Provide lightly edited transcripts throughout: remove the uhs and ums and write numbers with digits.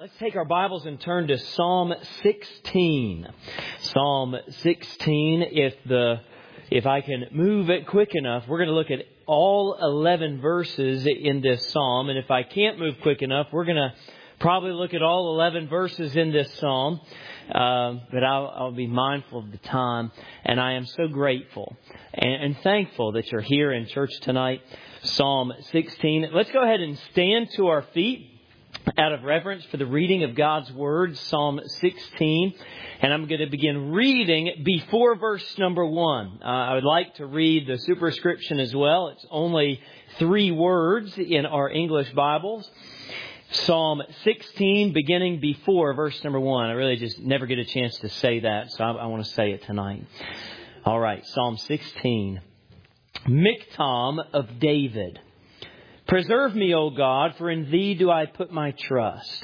Let's take our Bibles and turn to Psalm 16. Psalm 16, if I can move it quick enough, we're going to look at all 11 verses in this psalm. And if I can't move quick enough, we're going to probably look at all 11 verses in this psalm. But I'll be mindful of the time. And I am so grateful and thankful that you're here in church tonight. Psalm 16. Let's go ahead and stand to our feet out of reverence for the reading of God's Word, Psalm 16. And I'm going to begin reading before verse number 1. I would like to read the superscription as well. It's only 3 words in our English Bibles. Psalm 16, beginning before verse number 1. I really just never get a chance to say that, so I want to say it tonight. All right, Psalm 16. Miktam of David. Preserve me, O God, for in Thee do I put my trust.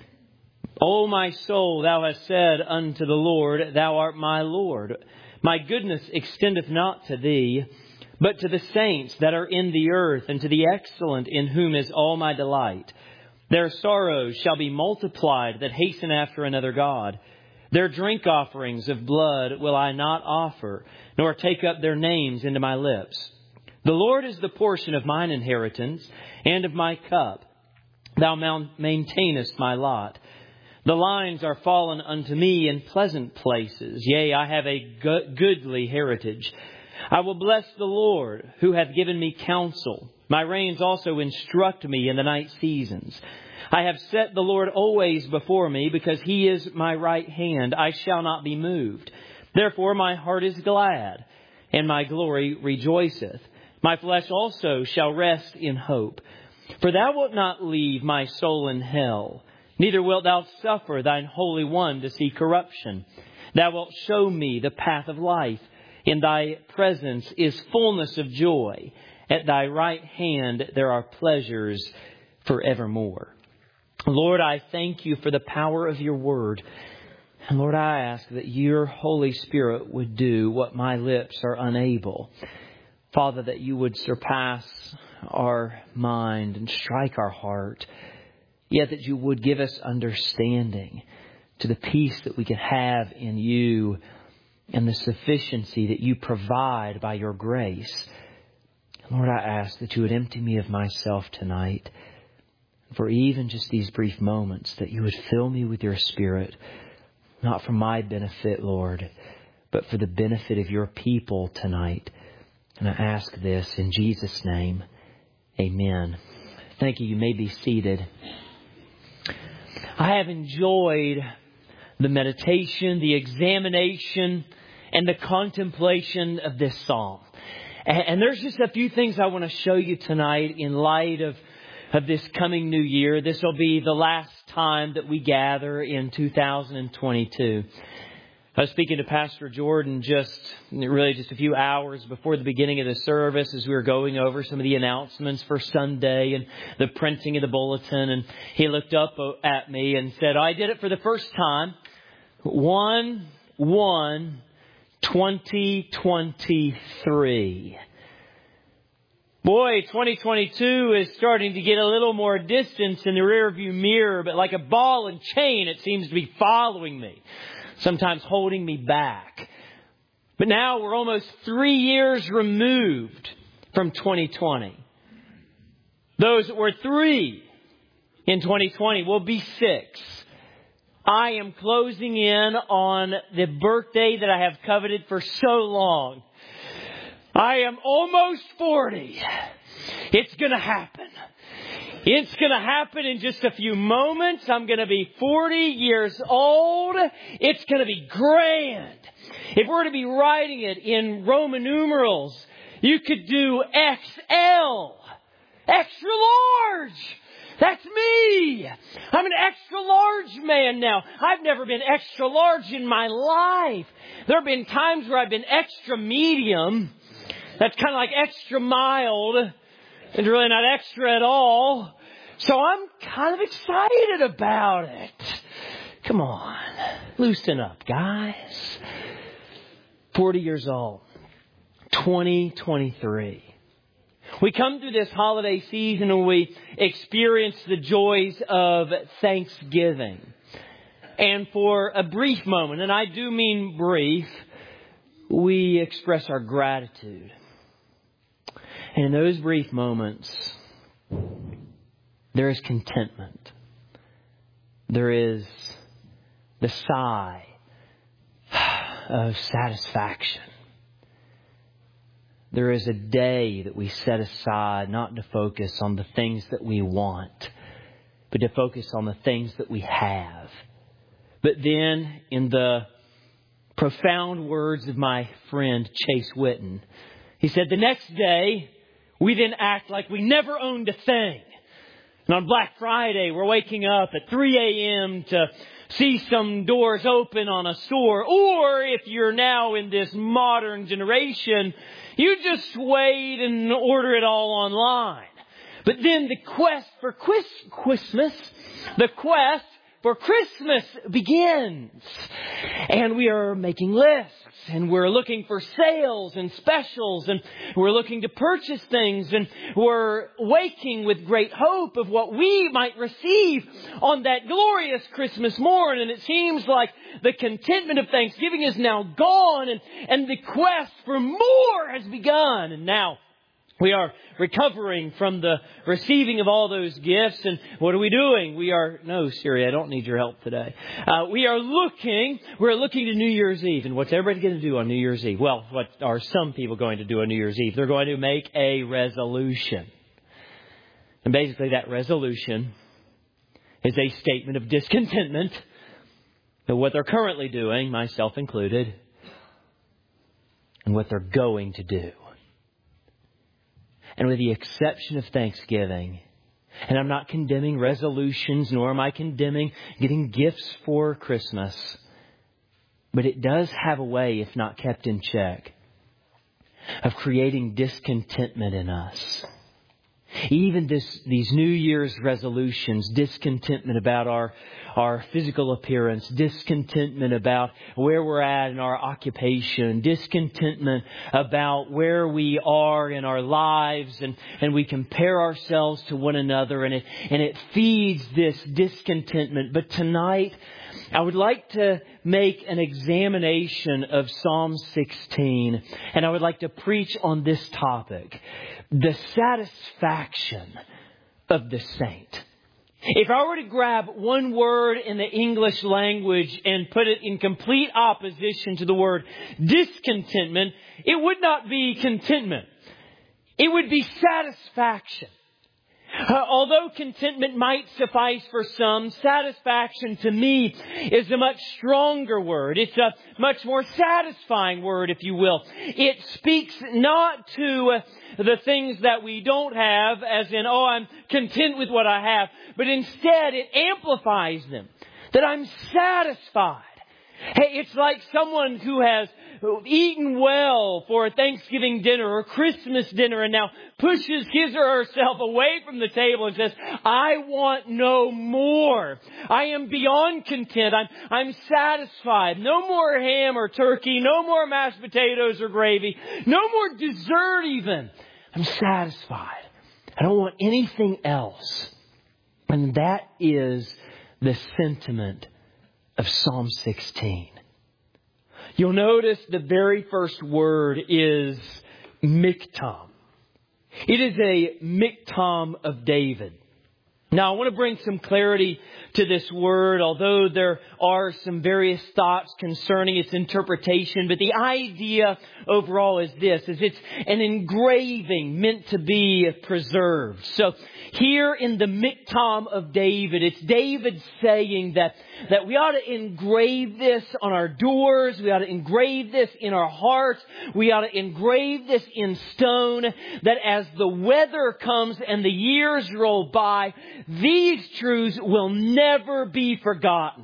O my soul, Thou hast said unto the Lord, Thou art my Lord. My goodness extendeth not to Thee, but to the saints that are in the earth, and to the excellent in whom is all my delight. Their sorrows shall be multiplied that hasten after another God. Their drink offerings of blood will I not offer, nor take up their names into my lips. The Lord is the portion of mine inheritance and of my cup. Thou maintainest my lot. The lines are fallen unto me in pleasant places. Yea, I have a goodly heritage. I will bless the Lord, who hath given me counsel. My reins also instruct me in the night seasons. I have set the Lord always before me, because He is my right hand. I shall not be moved. Therefore my heart is glad, and my glory rejoiceth. My flesh also shall rest in hope. For Thou wilt not leave my soul in hell, neither wilt Thou suffer Thine Holy One to see corruption. Thou wilt show me the path of life. In Thy presence is fullness of joy. At Thy right hand there are pleasures forevermore. Lord, I thank You for the power of Your word. And Lord, I ask that Your Holy Spirit would do what my lips are unable. Father, that You would surpass our mind and strike our heart. Yet that You would give us understanding to the peace that we can have in You and the sufficiency that You provide by Your grace. Lord, I ask that You would empty me of myself tonight. For even just these brief moments, that You would fill me with Your Spirit, not for my benefit, Lord, but for the benefit of Your people tonight. And I ask this in Jesus' name. Amen. Thank you. You may be seated. I have enjoyed the meditation, the examination, and the contemplation of this psalm. And there's just a few things I want to show you tonight in light of this coming new year. This will be the last time that we gather in 2022. I was speaking to Pastor Jordan just a few hours before the beginning of the service as we were going over some of the announcements for Sunday and the printing of the bulletin. And he looked up at me and said, I did it for the first time. 1/1/2023. Boy, 2022 is starting to get a little more distance in the rearview mirror, but like a ball and chain, it seems to be following me, sometimes holding me back. But now we're almost 3 years removed from 2020. Those that were 3 in 2020 will be 6. I am closing in on the birthday that I have coveted for so long. I am almost 40. It's going to happen. It's going to happen in just a few moments. I'm going to be 40 years old. It's going to be grand. If we're to be writing it in Roman numerals, you could do XL. Extra large. That's me. I'm an extra large man now. I've never been extra large in my life. There have been times where I've been extra medium. That's kind of like extra mild. It's really not extra at all. So I'm kind of excited about it. Come on. Loosen up, guys. 40 years old. 2023. We come through this holiday season and we experience the joys of Thanksgiving. And for a brief moment, and I do mean brief, we express our gratitude. And in those brief moments, there is contentment. There is the sigh of satisfaction. There is a day that we set aside not to focus on the things that we want, but to focus on the things that we have. But then, in the profound words of my friend Chase Whitten, he said, the next day, we then act like we never owned a thing. And on Black Friday, we're waking up at 3 a.m. to see some doors open on a store. Or if you're now in this modern generation, you just wait and order it all online. But then the quest for Christmas begins. And we are making lists. And we're looking for sales and specials. And we're looking to purchase things. And we're waking with great hope of what we might receive on that glorious Christmas morn. And it seems like the contentment of Thanksgiving is now gone. And the quest for more has begun. And now we are recovering from the receiving of all those gifts. And what are we doing? No, Siri, I don't need your help today. We're looking to New Year's Eve. And what's everybody going to do on New Year's Eve? Well, what are some people going to do on New Year's Eve? They're going to make a resolution. And basically that resolution is a statement of discontentment of what they're currently doing, myself included, and what they're going to do. And with the exception of Thanksgiving, and I'm not condemning resolutions, nor am I condemning getting gifts for Christmas, but it does have a way, if not kept in check, of creating discontentment in us. Even these New Year's resolutions, discontentment about our physical appearance, discontentment about where we're at in our occupation, discontentment about where we are in our lives, and we compare ourselves to one another, and it feeds this discontentment. But tonight, I would like to make an examination of Psalm 16, and I would like to preach on this topic, the satisfaction of the saint. If I were to grab one word in the English language and put it in complete opposition to the word discontentment, it would not be contentment. It would be satisfaction. Although contentment might suffice for some, satisfaction to me is a much stronger word. It's a much more satisfying word, if you will. It speaks not to the things that we don't have, as in, I'm content with what I have, but instead it amplifies them, that I'm satisfied. Hey, it's like someone who has eaten well for a Thanksgiving dinner or Christmas dinner and now pushes his or herself away from the table and says, I want no more. I am beyond content. I'm satisfied. No more ham or turkey. No more mashed potatoes or gravy. No more dessert even. I'm satisfied. I don't want anything else. And that is the sentiment of Psalm 16. You'll notice the very first word is miktam. It is a miktam of David. Now, I want to bring some clarity to this word, although there are some various thoughts concerning its interpretation. But the idea overall is this, is it's an engraving meant to be preserved. So here in the miktam of David, it's David saying that we ought to engrave this on our doors. We ought to engrave this in our hearts. We ought to engrave this in stone, that as the weather comes and the years roll by, these truths will never be forgotten.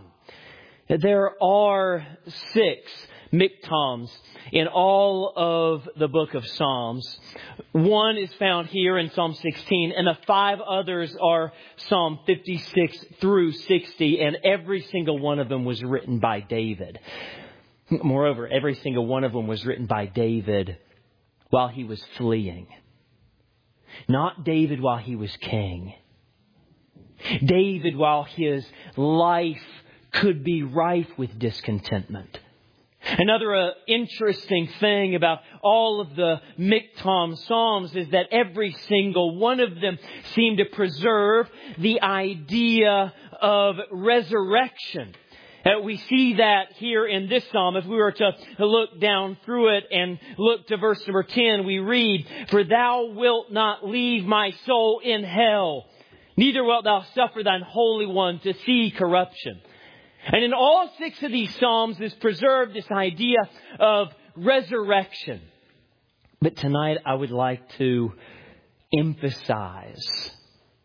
There are 6 miktams in all of the book of Psalms. One is found here in Psalm 16, and the 5 others are Psalm 56 through 60, and every single one of them was written by David. Moreover, every single one of them was written by David while he was fleeing. Not David while he was king. David while his life could be rife with discontentment. Another interesting thing about all of the Miktam Psalms is that every single one of them seem to preserve the idea of resurrection. We see that here in this psalm. If we were to look down through it and look to verse number 10, we read, "For thou wilt not leave my soul in hell, neither wilt thou suffer thine Holy One to see corruption." And in all 6 of these psalms is preserved this idea of resurrection. But tonight I would like to emphasize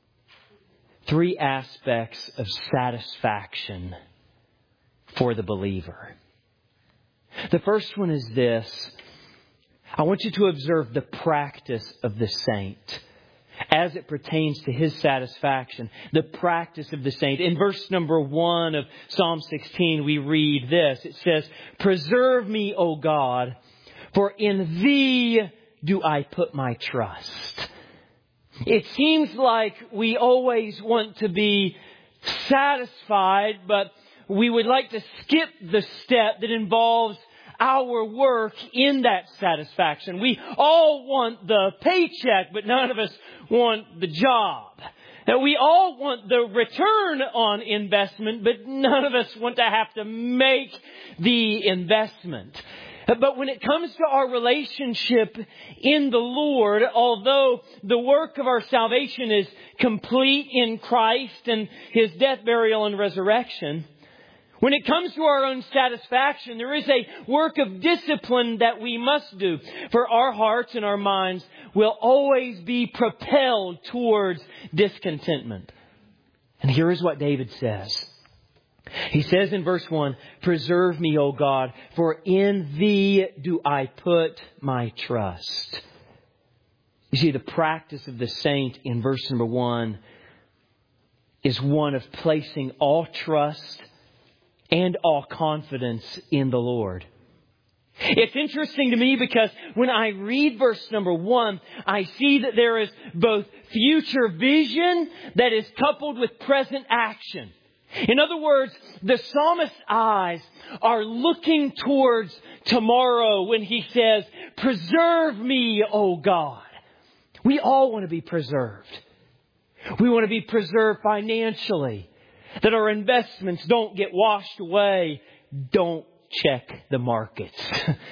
3 aspects of satisfaction for the believer. The first one is this. I want you to observe the practice of the saint as it pertains to his satisfaction. The practice of the saint. In verse number 1 of Psalm 16, we read this. It says, "Preserve me, O God, for in Thee do I put my trust." It seems like we always want to be satisfied, but we would like to skip the step that involves our work in that satisfaction. We all want the paycheck, but none of us want the job. Now, we all want the return on investment, but none of us want to have to make the investment. But when it comes to our relationship in the Lord, although the work of our salvation is complete in Christ and His death, burial, and resurrection, when it comes to our own satisfaction, there is a work of discipline that we must do. For our hearts and our minds will always be propelled towards discontentment. And here is what David says. He says in verse 1, "Preserve me, O God, for in Thee do I put my trust." You see, the practice of the saint in verse number 1 is one of placing all trust and all confidence in the Lord. It's interesting to me because when I read verse number 1, I see that there is both future vision that is coupled with present action. In other words, the psalmist's eyes are looking towards tomorrow when he says, "Preserve me, O God." We all want to be preserved. We want to be preserved financially, that our investments don't get washed away. Don't check the markets.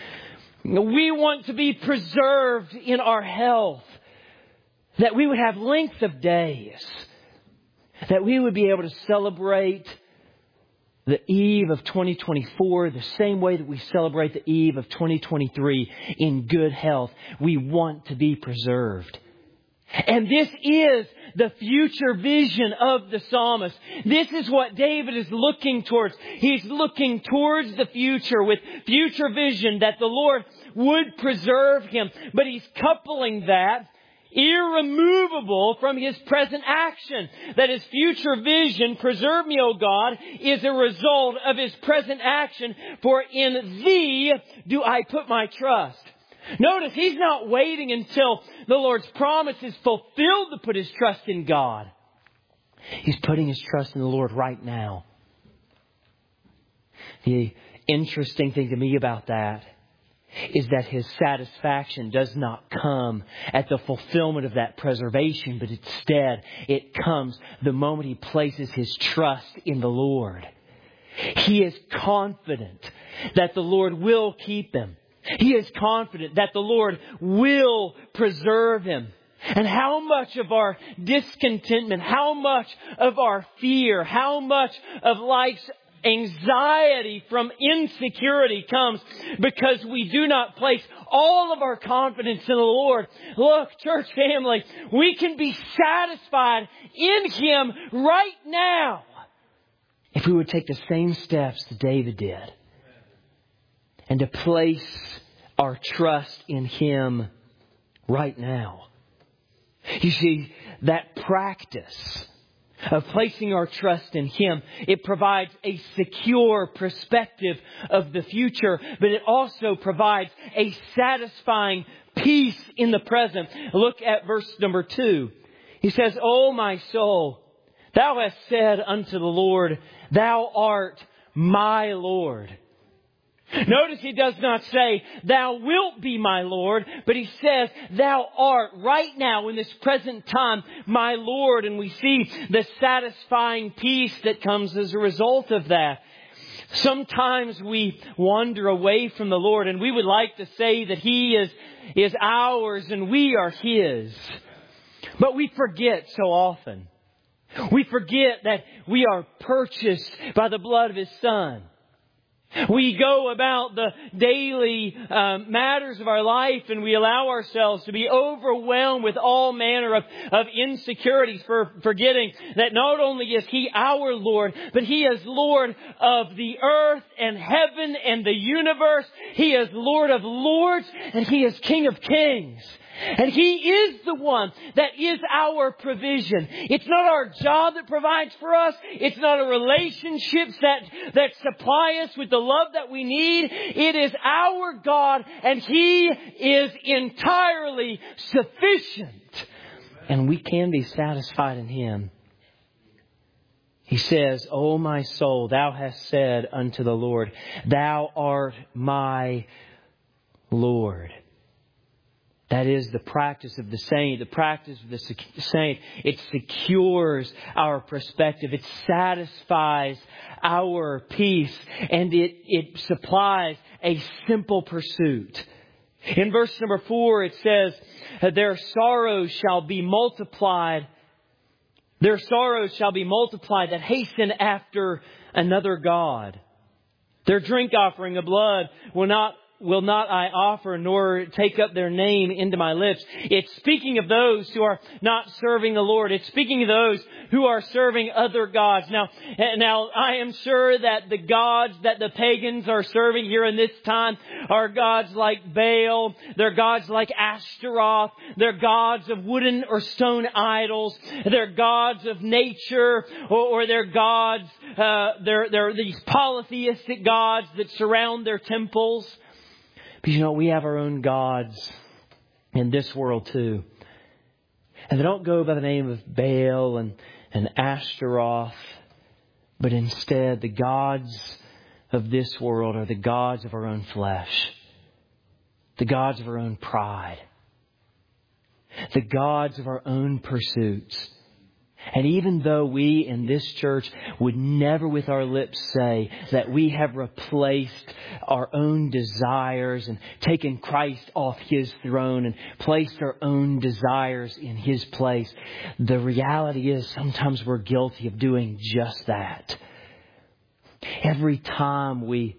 We want to be preserved in our health, that we would have length of days, that we would be able to celebrate the eve of 2024 the same way that we celebrate the eve of 2023 in good health. We want to be preserved. And this is the future vision of the psalmist. This is what David is looking towards. He's looking towards the future with future vision that the Lord would preserve him. But he's coupling that irremovable from his present action. That his future vision, "Preserve me, O God," is a result of his present action. "For in Thee do I put my trust." Notice he's not waiting until the Lord's promise is fulfilled to put his trust in God. He's putting his trust in the Lord right now. The interesting thing to me about that is that his satisfaction does not come at the fulfillment of that preservation, but instead it comes the moment he places his trust in the Lord. He is confident that the Lord will keep him. He is confident that the Lord will preserve him. And how much of our discontentment, how much of our fear, how much of life's anxiety from insecurity comes because we do not place all of our confidence in the Lord. Look, church family, we can be satisfied in Him right now if we would take the same steps that David did and to place our trust in Him right now. You see, that practice of placing our trust in Him, it provides a secure perspective of the future, but it also provides a satisfying peace in the present. Look at verse number 2. He says, O my soul, thou hast said unto the Lord, thou art my Lord. Notice he does not say, thou wilt be my Lord, but he says, thou art right now in this present time my Lord. And we see the satisfying peace that comes as a result of that. Sometimes we wander away from the Lord and we would like to say that He is ours and we are His. But we forget so often. We forget that we are purchased by the blood of His Son. We go about the daily matters of our life and we allow ourselves to be overwhelmed with all manner of insecurities, forgetting that not only is He our Lord, but He is Lord of the earth and heaven and the universe. He is Lord of lords and He is King of kings. And He is the one that is our provision. It's not our job that provides for us. It's not our relationships that supply us with the love that we need. It is our God, and He is entirely sufficient. And we can be satisfied in Him. He says, O my soul, thou hast said unto the Lord, thou art my Lord. That is the practice of the saint. The practice of the saint, it secures our perspective. It satisfies our peace. And it supplies a simple pursuit. In verse number 4, it says, their sorrows shall be multiplied. Their sorrows shall be multiplied that hasten after another God. Their drink offering of blood will not I offer, nor take up their name into my lips. It's speaking of those who are not serving the Lord. It's speaking of those who are serving other gods. Now, I am sure that the gods that the pagans are serving here in this time are gods like Baal. They're gods like Ashtaroth. They're gods of wooden or stone idols. They're gods of nature, or they're gods, they're these polytheistic gods that surround their temples. But we have our own gods in this world too. And they don't go by the name of Baal and Ashtaroth, but instead the gods of this world are the gods of our own flesh, the gods of our own pride, the gods of our own pursuits. And even though we in this church would never with our lips say that we have replaced our own desires and taken Christ off His throne and placed our own desires in His place, the reality is sometimes we're guilty of doing just that. Every time we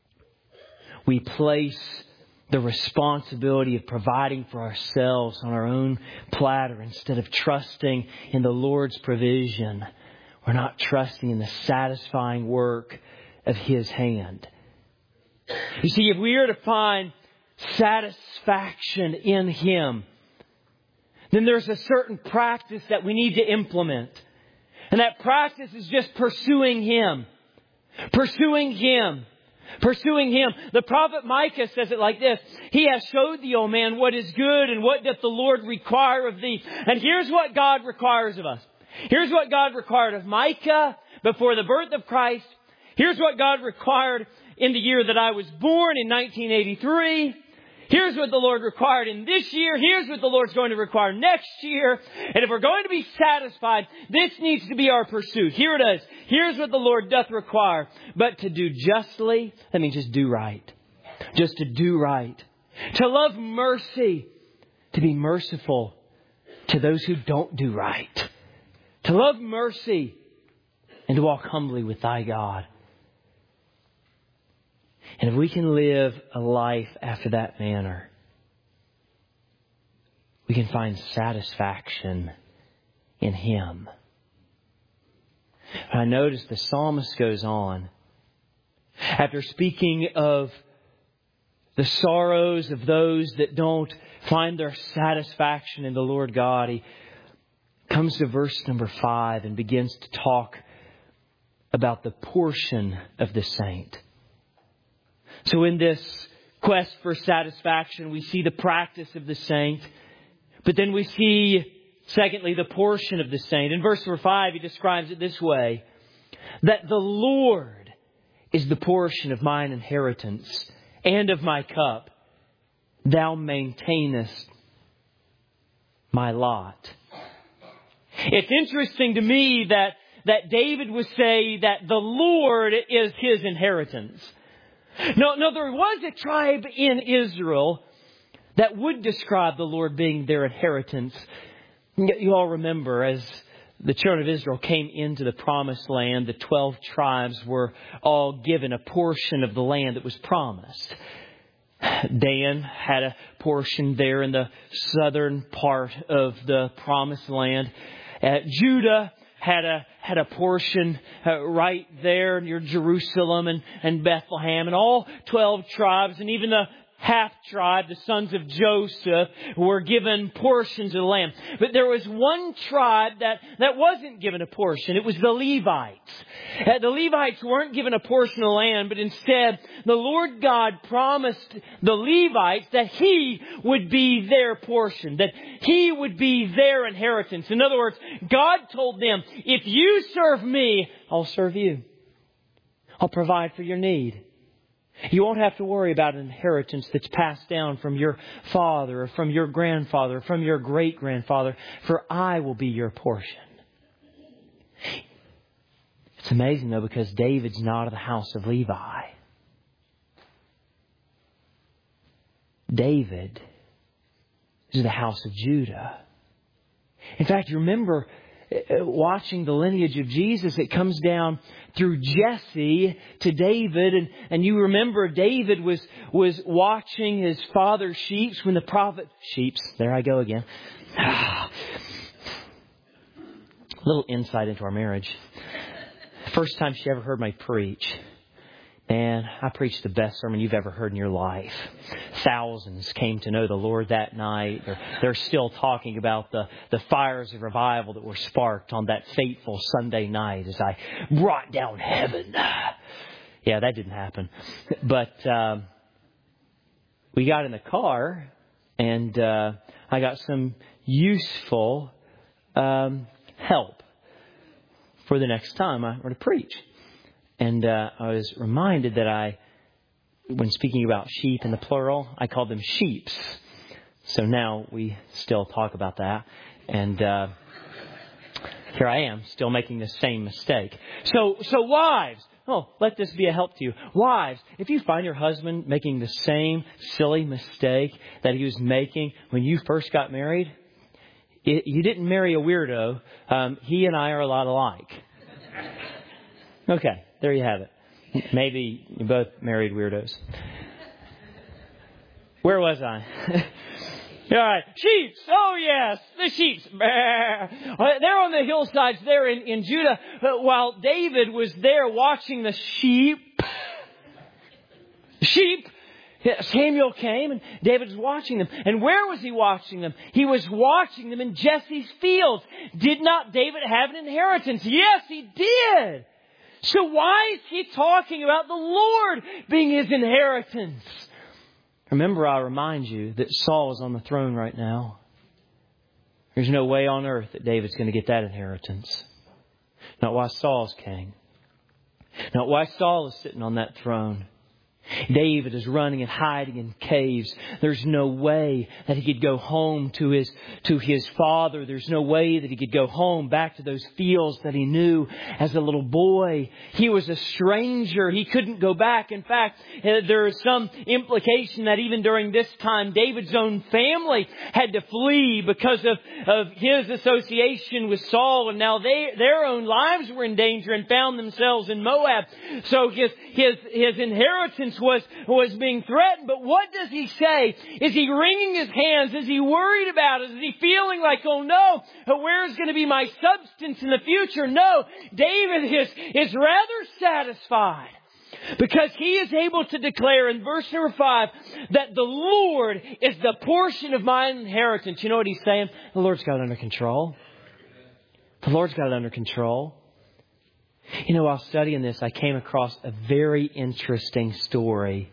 place the responsibility of providing for ourselves on our own platter instead of trusting in the Lord's provision, we're not trusting in the satisfying work of His hand. You see, if we are to find satisfaction in Him, then there's a certain practice that we need to implement. And that practice is just pursuing Him. Pursuing Him. Pursuing Him. The prophet Micah says it like this. He has showed thee, O man, what is good and what doth the Lord require of thee. And here's what God requires of us. Here's what God required of Micah before the birth of Christ. Here's what God required in the year that I was born in 1983. Here's what the Lord required in this year. Here's what the Lord's going to require next year. And if we're going to be satisfied, this needs to be our pursuit. Here it is. Here's what the Lord doth require. But to do justly, that means just do right. Just to do right. To love mercy. To be merciful to those who don't do right. To love mercy. And to walk humbly with thy God. And if we can live a life after that manner, we can find satisfaction in Him. And I notice the psalmist goes on. After speaking of the sorrows of those that don't find their satisfaction in the Lord God, he comes to verse number 5 and begins to talk about the portion of the saint. So in this quest for satisfaction. We see the practice of the saint. But then we see, secondly, the portion of the saint. In verse number 5, he describes it this way: that the Lord is the portion of mine inheritance and of my cup. Thou maintainest my lot. It's interesting to me that David would say that the Lord is his inheritance. No, there was a tribe in Israel that would describe the Lord being their inheritance. You all remember, as the children of Israel came into the promised land, the 12 tribes were all given a portion of the land that was promised. Dan had a portion there in the southern part of the promised land. Judah had a portion right there near Jerusalem and Bethlehem, and all 12 tribes, and even the half tribe, the sons of Joseph, were given portions of the land. But there was one tribe that wasn't given a portion. It was the Levites. The Levites weren't given a portion of land, but instead the Lord God promised the Levites that He would be their portion, that He would be their inheritance. In other words, God told them, if you serve me, I'll serve you. I'll provide for your need. You won't have to worry about an inheritance that's passed down from your father or from your grandfather or from your great-grandfather, for I will be your portion. It's amazing, though, because David's not of the house of Levi. David is of the house of Judah. In fact, you remember watching the lineage of Jesus, it comes down through Jesse to David. And you remember David was watching his father's sheep when the prophet... Sheeps, there I go again. A little insight into our marriage. First time she ever heard me preach. Man, I preached the best sermon you've ever heard in your life. Thousands came to know the Lord that night. They're still talking about the fires of revival that were sparked on that fateful Sunday night as I brought down heaven. Yeah, that didn't happen. But we got in the car and I got some useful help for the next time I were to preach. And I was reminded that when speaking about sheep in the plural, I called them sheeps. So now we still talk about that. And here I am, still making the same mistake. So wives, let this be a help to you. Wives, if you find your husband making the same silly mistake that he was making when you first got married, you didn't marry a weirdo. He and I are a lot alike. Okay. There you have it. Maybe you both married weirdos. Where was I? All right. Sheep. Oh, yes. The sheep. They're on the hillsides there in Judah. While David was there watching the sheep, Samuel came and David was watching them. And where was he watching them? He was watching them in Jesse's fields. Did not David have an inheritance? Yes, he did. So why is he talking about the Lord being his inheritance? Remember, I'll remind you that Saul is on the throne right now. There's no way on earth that David's going to get that inheritance. Not while Saul's king. Not while Saul is sitting on that throne. David is running and hiding in caves. There's no way that he could go home to his father. There's no way that he could go home back to those fields that he knew as a little boy. He was a stranger. He couldn't go back. In fact, there is some implication that even during this time, David's own family had to flee because of his association with Saul. And now their own lives were in danger and found themselves in Moab. So his inheritance was being threatened. But what does he say? Is he wringing his hands? Is he worried about it? Is he feeling like, oh no, where's going to be my substance in the future? No, David is rather satisfied because he is able to declare in verse number 5 that the Lord is the portion of my inheritance. You know what he's saying? The Lord's got it under control. The Lord's got it under control. You know, while studying this, I came across a very interesting story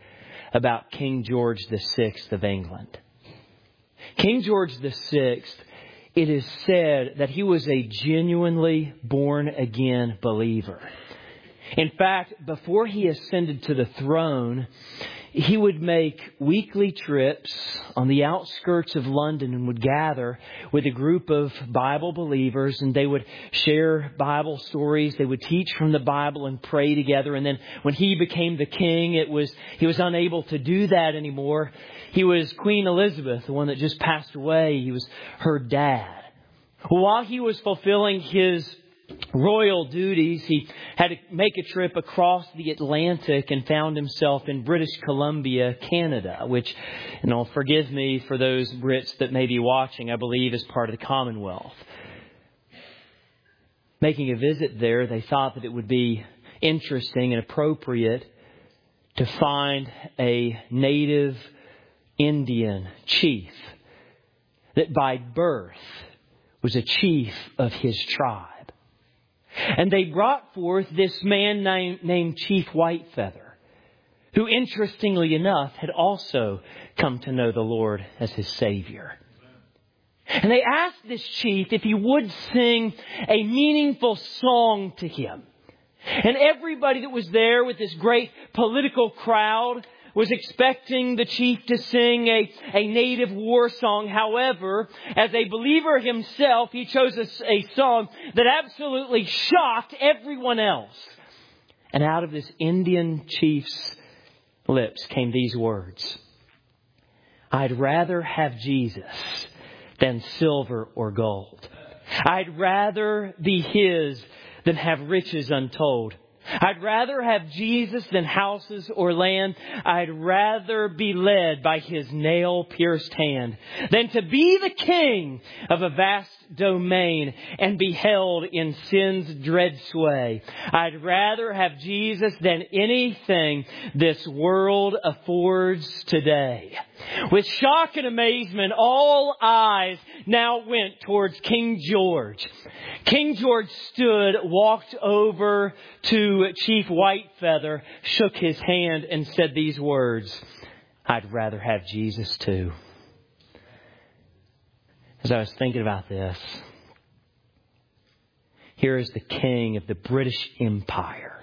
about King George VI of England. King George VI, it is said that he was a genuinely born-again believer. In fact, before he ascended to the throne, he would make weekly trips on the outskirts of London and would gather with a group of Bible believers, and they would share Bible stories. They would teach from the Bible and pray together. And then when he became the king, he was unable to do that anymore. He was Queen Elizabeth, the one that just passed away. He was her dad. While he was fulfilling his royal duties, he had to make a trip across the Atlantic and found himself in British Columbia, Canada, which, forgive me for those Brits that may be watching, I believe is part of the Commonwealth. Making a visit there, they thought that it would be interesting and appropriate to find a native Indian chief that by birth was a chief of his tribe. And they brought forth this man named Chief Whitefeather, who, interestingly enough, had also come to know the Lord as his Savior. And they asked this chief if he would sing a meaningful song to him. And everybody that was there with this great political crowd was expecting the chief to sing a native war song. However, as a believer himself, he chose a song that absolutely shocked everyone else. And out of this Indian chief's lips came these words: "I'd rather have Jesus than silver or gold. I'd rather be His than have riches untold. I'd rather have Jesus than houses or land. I'd rather be led by His nail-pierced hand than to be the king of a vast domain and be held in sin's dread sway. I'd rather have Jesus than anything this world affords today." With shock and amazement, all eyes now went towards King George. King George stood, walked over to Chief Whitefeather, shook his hand and said these words: "I'd rather have Jesus too." As I was thinking about this, here is the king of the British Empire.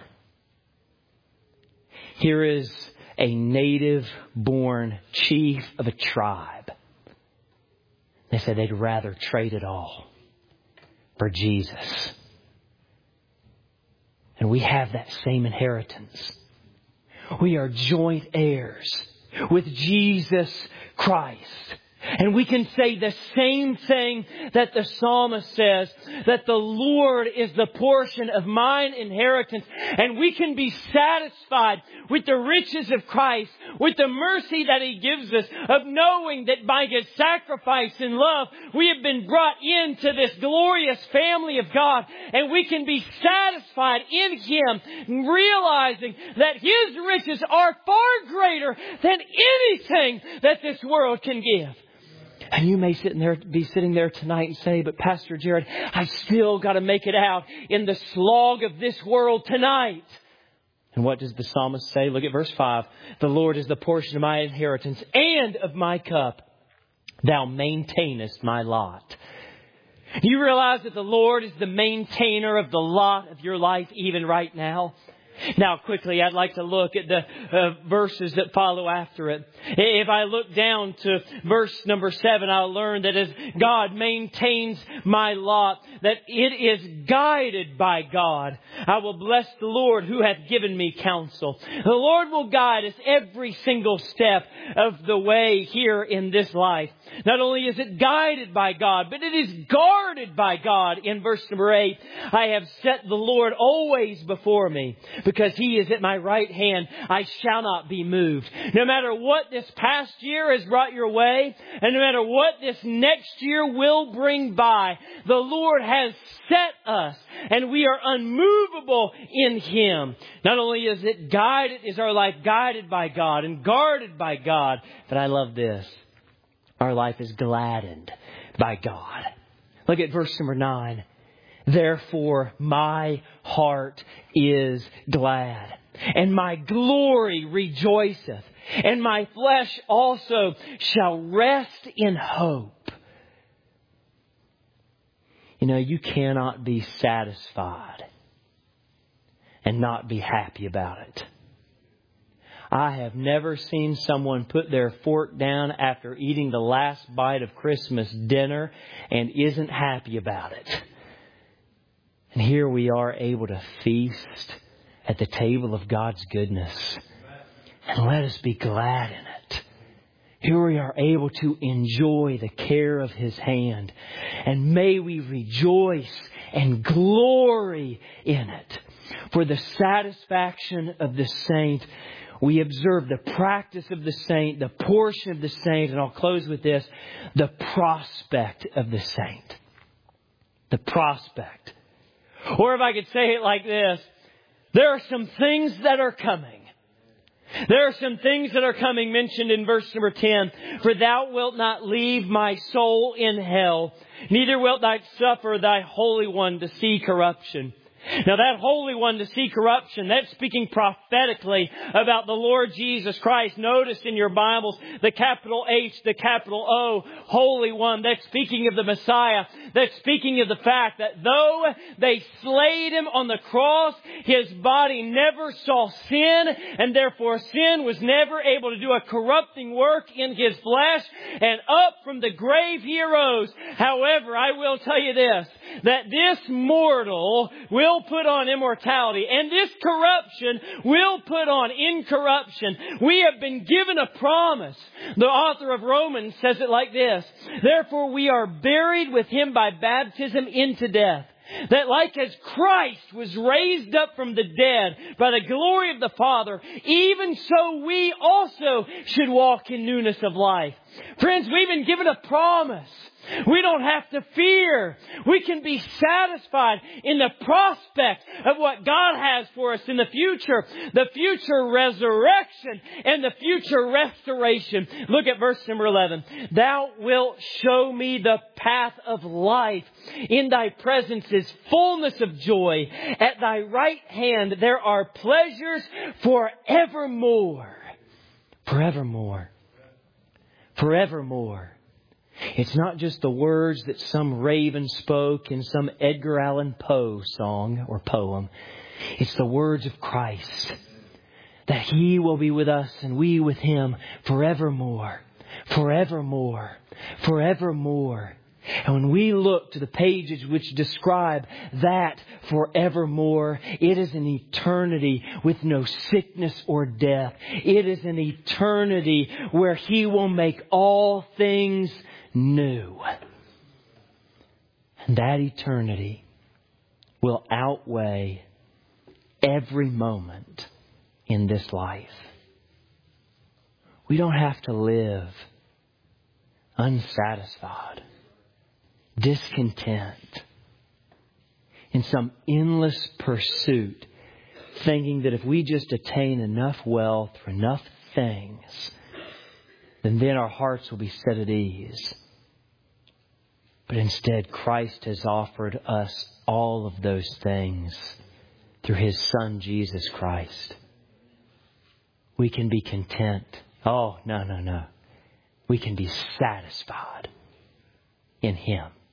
Here is a native-born chief of a tribe. They said they'd rather trade it all for Jesus. And we have that same inheritance. We are joint heirs with Jesus Christ. And we can say the same thing that the psalmist says, that the Lord is the portion of mine inheritance. And we can be satisfied with the riches of Christ, with the mercy that He gives us, of knowing that by His sacrifice and love, we have been brought into this glorious family of God. And we can be satisfied in Him, realizing that His riches are far greater than anything that this world can give. And you may be sitting there tonight and say, "But Pastor Jared, I still got to make it out in the slog of this world tonight." And what does the psalmist say? Look at verse 5. "The Lord is the portion of my inheritance and of my cup. Thou maintainest my lot." You realize that the Lord is the maintainer of the lot of your life even right now? Now, quickly, I'd like to look at the verses that follow after it. If I look down to verse number 7, I'll learn that as God maintains my lot, that it is guided by God. "I will bless the Lord who hath given me counsel." The Lord will guide us every single step of the way here in this life. Not only is it guided by God, but it is guarded by God. In verse number 8, "I have set the Lord always before me. Because He is at my right hand, I shall not be moved." No matter what this past year has brought your way, and no matter what this next year will bring by, the Lord has set us, and we are unmovable in Him. Not only is our life guided by God and guarded by God, but I love this: our life is gladdened by God. Look at verse number 9. "Therefore my heart is glad, and my glory rejoiceth. and my flesh also shall rest in hope. You know, you cannot be satisfied and not be happy about it. I have never seen someone put their fork down after eating the last bite of Christmas dinner and isn't happy about it. And here we are able to feast at the table of God's goodness. And let us be glad in it. Here we are able to enjoy the care of His hand. And may we rejoice and glory in it. For the satisfaction of the saint, we observe the practice of the saint, the portion of the saint, and I'll close with this, the prospect of the saint. The prospect. Or if I could say it like this, there are some things that are coming. There are some things that are coming mentioned in verse number 10. For thou wilt not leave my soul in hell, neither wilt thou suffer thy Holy One to see corruption. Now that Holy One to see corruption, that's speaking prophetically about the Lord Jesus Christ. Notice in your Bibles the capital H, the capital O, Holy One. That's speaking of the Messiah. That's speaking of the fact that though they slayed Him on the cross, His body never saw sin, and therefore sin was never able to do a corrupting work in His flesh, and up from the grave He arose. However, I will tell you this, that this mortal will put on immortality, and this corruption will put on incorruption. We have been given a promise. The author of Romans says it like this: therefore we are buried with Him by baptism into death, that like as Christ was raised up from the dead by the glory of the Father, even so we also should walk in newness of life. Friends, we've been given a promise. We don't have to fear. We can be satisfied in the prospect of what God has for us in the future resurrection and the future restoration. Look at verse number 11. Thou wilt show me the path of life. In Thy presence is fullness of joy. At Thy right hand there are pleasures forevermore. Forevermore. Forevermore. It's not just the words that some raven spoke in some Edgar Allan Poe song or poem. It's the words of Christ. That He will be with us and we with Him forevermore. Forevermore. Forevermore. And when we look to the pages which describe that forevermore, it is an eternity with no sickness or death. It is an eternity where He will make all things new. And that eternity will outweigh every moment in this life. We don't have to live unsatisfied, discontent, in some endless pursuit, thinking that if we just attain enough wealth or enough things, then our hearts will be set at ease. But instead, Christ has offered us all of those things through His Son, Jesus Christ. We can be content. Oh, no. We can be satisfied in Him.